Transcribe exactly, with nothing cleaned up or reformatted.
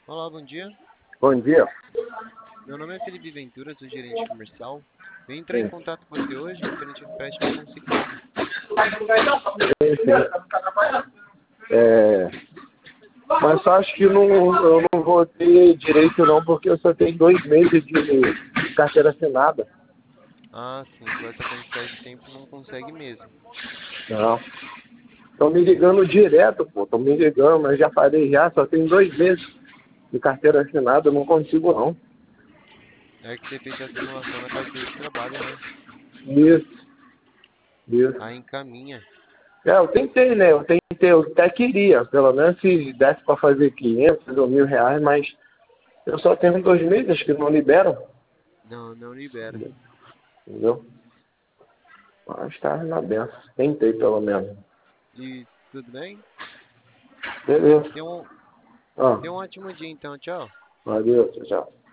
Olá, bom dia. Bom dia. Meu nome é Felipe Ventura, sou gerente comercial. Vim entrar em Sim. contato com você hoje referente ao empréstimo consignado. Sim, sim. É, mas só acho que não, eu não vou ter direito não, porque eu só tenho dois meses de carteira assinada. Ah, sim, com essa quantidade de tempo não consegue mesmo. Não. Estão me ligando direto, pô. Estão me ligando, mas já falei já, só tenho dois meses de carteira assinada, eu não consigo não. É que você fez a simulação na carteira de trabalho, né? Isso, isso. Aí encaminha. É, eu tentei, né? Eu tentei, eu até queria, pelo menos se desse para fazer quinhentos ou mil reais, mas eu só tenho dois meses que não liberam, Não, não libera. entendeu? Mas tá na benção. Tentei, pelo menos. E tudo bem? Beleza. Tenha um, Ah, tenha um ótimo dia então, tchau. valeu, tchau, tchau.